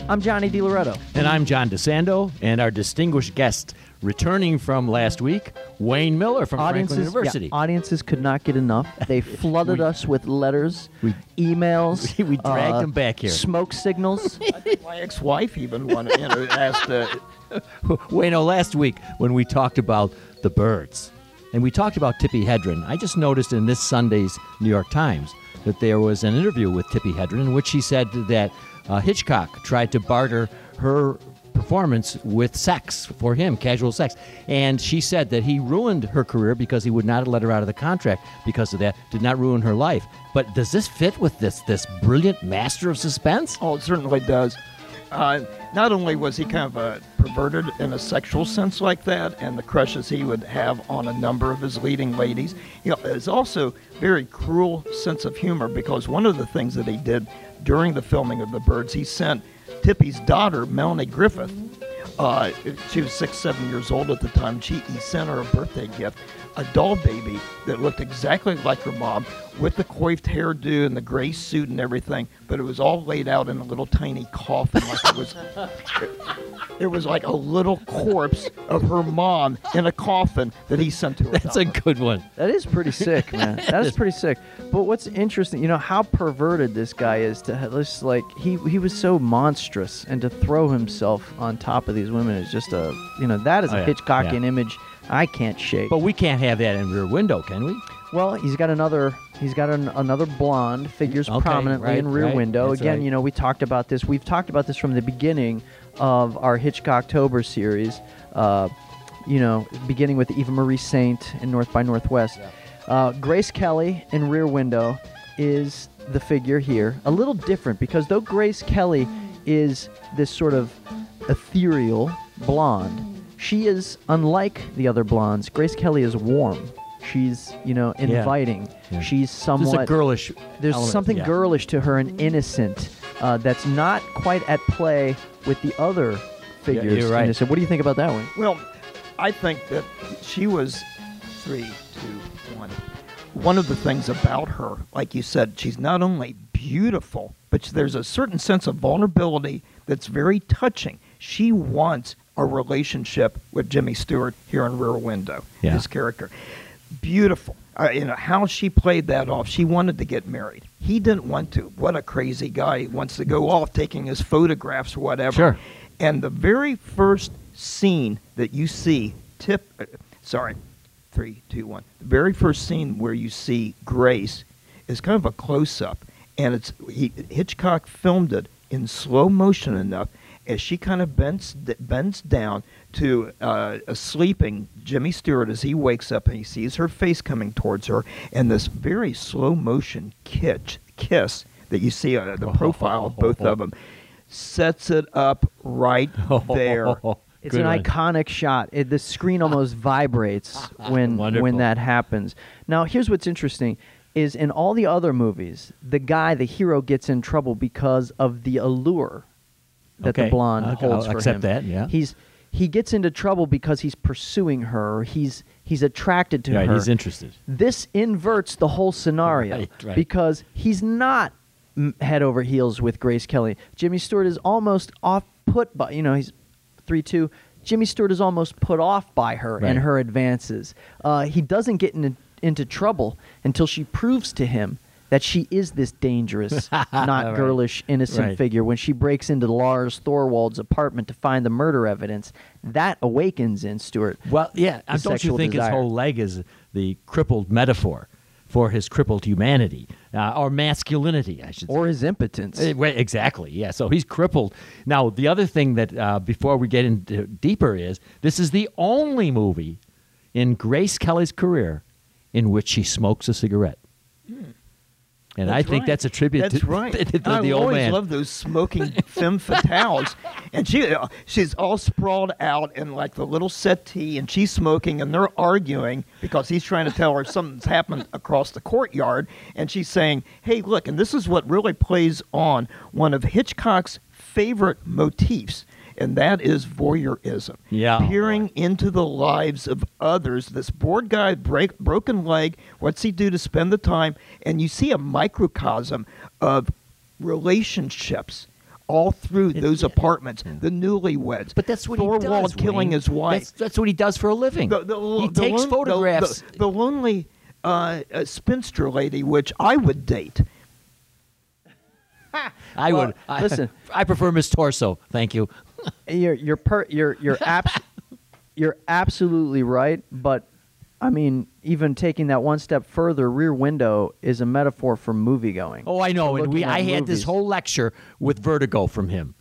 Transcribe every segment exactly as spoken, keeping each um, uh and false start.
I'm Johnny DiLoretto. And I'm John DeSando, and our distinguished guest returning from last week, Wayne Miller from audiences, Franklin University. Yeah, audiences could not get enough. They flooded we, us with letters, we, emails. We, we dragged uh, them back here. Smoke signals. I think my ex-wife even wanted, you know, asked. Uh, Wayno, last week when we talked about the Byrds, and we talked about Tippi Hedren, I just noticed in this Sunday's New York Times that there was an interview with Tippi Hedren in which she said that uh, Hitchcock tried to barter her performance with sex for him, casual sex. And she said that he ruined her career because he would not have let her out of the contract because of that, did not ruin her life. But does this fit with this this brilliant master of suspense? oh, it certainly does. Uh, not only was he kind of uh, perverted in a sexual sense like that, and the crushes he would have on a number of his leading ladies, you know, it's also very cruel sense of humor, because one of the things that he did during the filming of The Byrds, he sent Tippi's daughter, Melanie Griffith, uh, she was six, seven years old at the time. She, he sent her a birthday gift, a doll baby that looked exactly like her mom, with the coiffed hairdo and the gray suit and everything, but it was all laid out in a little tiny coffin. Like it was, it, it was like a little corpse of her mom in a coffin that he sent to her. That's daughter. a good one. That is pretty sick, man. That is pretty sick. But what's interesting, you know, how perverted this guy is to have, just like, he he was so monstrous, and to throw himself on top of these women is just a, you know, that is Oh, a yeah. Hitchcockian Yeah. image I can't shake. But we can't have that in Rear Window, can we? Well, he's got another. He's got an, another blonde figures Okay, prominently right, in Rear right. Window. That's Again, right. you know, we talked about this. We've talked about this from the beginning of our Hitchcocktober series. Uh, you know, beginning with Eva Marie Saint in North by Northwest. Yeah. Uh, Grace Kelly in Rear Window is the figure here. A little different, because though Grace Kelly is this sort of ethereal blonde, she is unlike the other blondes. Grace Kelly is warm. She's, you know, Yeah. inviting. Yeah. She's somewhat... There's a girlish There's element, something yeah. girlish to her and innocent uh, that's not quite at play with the other figures. you're right. Innocent. What do you think about that one? Well, I think that she was three, two, one. One of the things about her, like you said, she's not only beautiful, but there's a certain sense of vulnerability that's very touching. She wants a relationship with Jimmy Stewart here in Rear Window, Yeah. his character. Beautiful. Uh, you know, how she played that off. She wanted to get married. He didn't want to. What a crazy guy. He wants to go off taking his photographs or whatever. Sure. And the very first scene that you see, tip, uh, sorry, three, two, one. The very first scene where you see Grace is kind of a close-up, and it's he, Hitchcock filmed it in slow motion enough as she kind of bends bends down to uh, a sleeping Jimmy Stewart as he wakes up, and he sees her face coming towards her, and this very slow motion kiss, kiss that you see uh, the profile of both of them sets it up right there. It's Good an one. iconic shot. It, the screen almost vibrates when Wonderful. when that happens. Now, here's what's interesting: is in all the other movies, the guy, the hero, gets in trouble because of the allure that Okay. the blonde I'll- holds I'll for accept him. that, yeah. He's he gets into trouble because he's pursuing her. Or he's he's attracted to Right, her. he's interested. This inverts the whole scenario Right, right. because he's not m- head over heels with Grace Kelly. Jimmy Stewart is almost off put by, you know, he's three two. Jimmy Stewart is almost put off by her Right. and her advances. Uh, he doesn't get in, into trouble until she proves to him that she is this dangerous, not Right. girlish, innocent Right. figure. When she breaks into Lars Thorwald's apartment to find the murder evidence, that awakens in Stewart. Well, yeah, the don't you sexual think desire. his whole leg is the crippled metaphor for his crippled humanity, uh, or masculinity, I should say. Or his impotence. Eh, well, exactly, yeah. So he's crippled. Now, the other thing that, uh, before we get into deeper, is this is the only movie in Grace Kelly's career in which she smokes a cigarette. And I That's think right. that's a tribute That's to, right. to the I old always man. love those smoking femme fatales, and she uh, she's all sprawled out in like the little settee, and she's smoking, and they're arguing because he's trying to tell her something's happened across the courtyard, and she's saying, "Hey, look!" And this is what really plays on one of Hitchcock's favorite motifs. And that is voyeurism. Yeah. Peering into the lives of others. This bored guy, break, broken leg, what's he do to spend the time? And you see a microcosm of relationships all through those apartments, the newlyweds. But that's what he Thorwald does. killing Wayne. his wife. That's, that's what he does for a living. The- the- he the takes lon- the- photographs. The, the lonely uh, uh, spinster lady, which I would date. I Well, would I, listen. I prefer Miss Torso. Thank you. You're you're per, you're you're abs- you're absolutely right, but I mean, even taking that one step further, Rear Window is a metaphor for movie going. Oh, I know. And we, I had this whole lecture with Vertigo from him.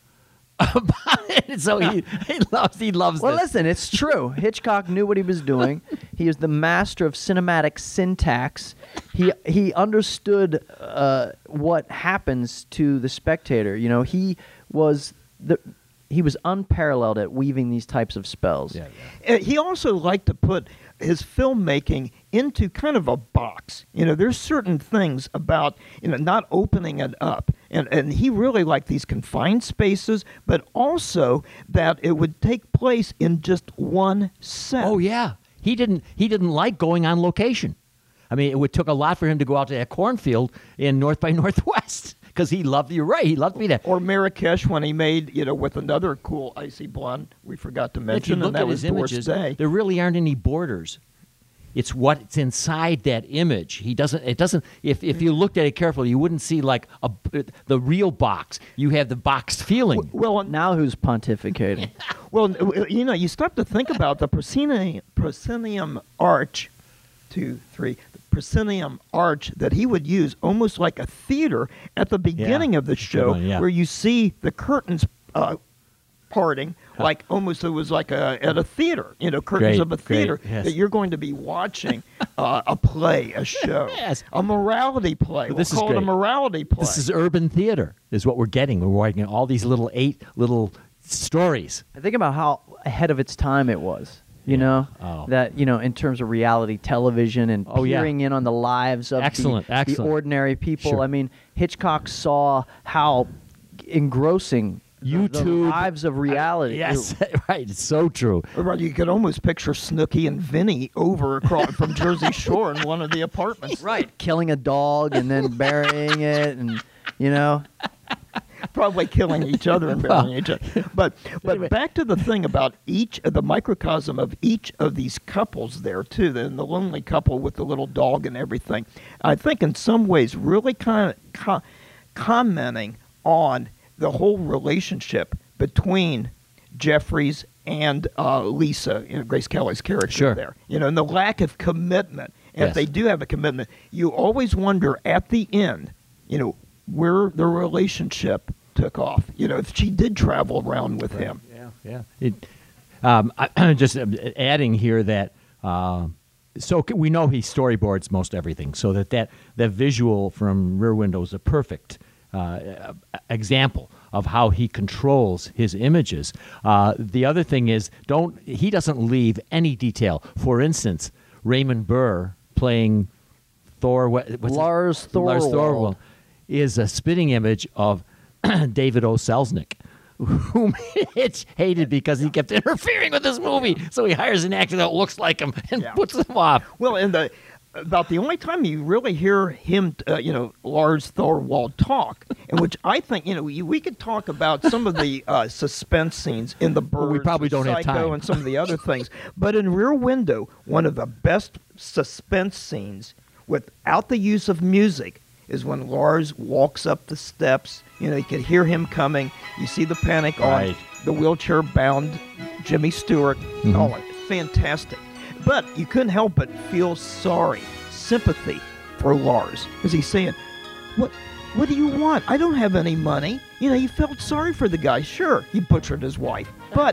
so he, he loves he loves Well, this. listen, it's true. Hitchcock knew what he was doing. He is the master of cinematic syntax. He he understood uh, what happens to the spectator. You know, he was the he was unparalleled at weaving these types of spells. Yeah, yeah. Uh, he also liked to put his filmmaking into kind of a box. You know, there's certain things about, you know, not opening it up. And, and he really liked these confined spaces, but also that it would take place in just one set. Oh yeah, he didn't he didn't like going on location. I mean, it would took a lot for him to go out to that cornfield in North by Northwest because he loved. You're right. He loved me that. Or Marrakesh when he made, you know, with another cool icy blonde we forgot to If you mention, look and that at was his Doris images, Day. there really aren't any borders. It's what's inside that image. He doesn't. It doesn't. If if you looked at it carefully, you wouldn't see like a the real box. You have the boxed feeling. Well, Now who's pontificating? well, you know, you stop to think about the proscenium, proscenium arch, two, three, the proscenium arch that he would use almost like a theater at the beginning of the good show, one, yeah. where you see the curtains uh, parting, like almost it was like a at a theater, you know, curtains Great, of a great, theater yes. that you're going to be watching uh, a play, a show, Yes. a morality play. This is we'll call it a great. morality play. This is urban theater, is what we're getting. We're writing all these little eight little stories. I think about how ahead of its time it was. You know, Oh. that, you know, in terms of reality television and Oh, yeah. peering in on the lives of Excellent, the, excellent. the ordinary people. Sure. I mean, Hitchcock saw how engrossing the- the YouTube- lives of reality. Yes, right. It's so true. Right, you could almost picture Snooky and Vinny over across from Jersey Shore in one of the apartments. Right. Killing a dog and then burying it, and, you know. Probably killing each other and burying each other. But but Anyway. back to the thing about each the microcosm of each of these couples there too, the, the lonely couple with the little dog and everything. I think in some ways really kind of co- commenting on the whole relationship between Jeffries and uh, Lisa, you know, Grace Kelly's character Sure. there. You know, and the lack of commitment. And Yes. if they do have a commitment, you always wonder at the end, you know, where the relationship took off. You know, if she did travel around with him. Yeah, yeah. It, um, I, just um, adding here that uh, so c- we know he storyboards most everything, so that that, that visual from Rear Window is a perfect uh, example of how he controls his images. Uh, the other thing is, don't he doesn't leave any detail. For instance, Raymond Burr playing Thor. What, what's his- Lars Lars Thorwald. Thorwald is a spitting image of David O. Selznick, whom Hitch hated because he kept interfering with this movie. So he hires an actor that looks like him and Yeah. puts him off. Well, and the about the only time you really hear him, uh, you know, Lars Thorwald talk, in which I think, you know, we, we could talk about some of the uh, suspense scenes in The Birds, Well, we probably or don't have Psycho, time. and some of the other things. But in Rear Window, one of the best suspense scenes without the use of music is when Lars walks up the steps. You know, you can hear him coming. You see the panic Right. on the wheelchair-bound Jimmy Stewart. Mhm. Oh, fantastic. But you couldn't help but feel sorry, sympathy for Lars. Because he's saying, what what do you want? I don't have any money. You know, you felt sorry for the guy. Sure, he butchered his wife. But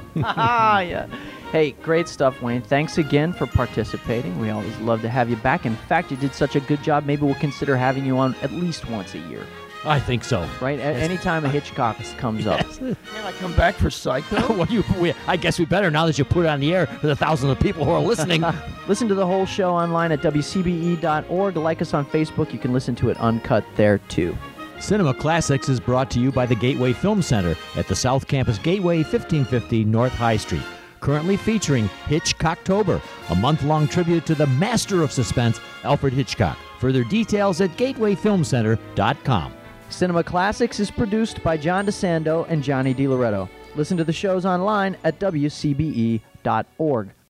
Ah, yeah. Hey, great stuff, Wayne. Thanks again for participating. We always love to have you back. In fact, you did such a good job. Maybe we'll consider having you on at least once a year, I think so. right? A- anytime a Hitchcock comes up. can I come back for Psycho? well, you, we, I guess we better now that you put it on the air for the thousands of people who are listening. Listen to the whole show online at W C B E dot org. Like us on Facebook. You can listen to it uncut there, too. Cinema Classics is brought to you by the Gateway Film Center at the South Campus Gateway, fifteen fifty North High Street. Currently featuring Hitchcocktober, a month-long tribute to the master of suspense, Alfred Hitchcock. Further details at gateway film center dot com. Cinema Classics is produced by John DeSando and Johnny DiLoretto. Listen to the shows online at W C B E dot org.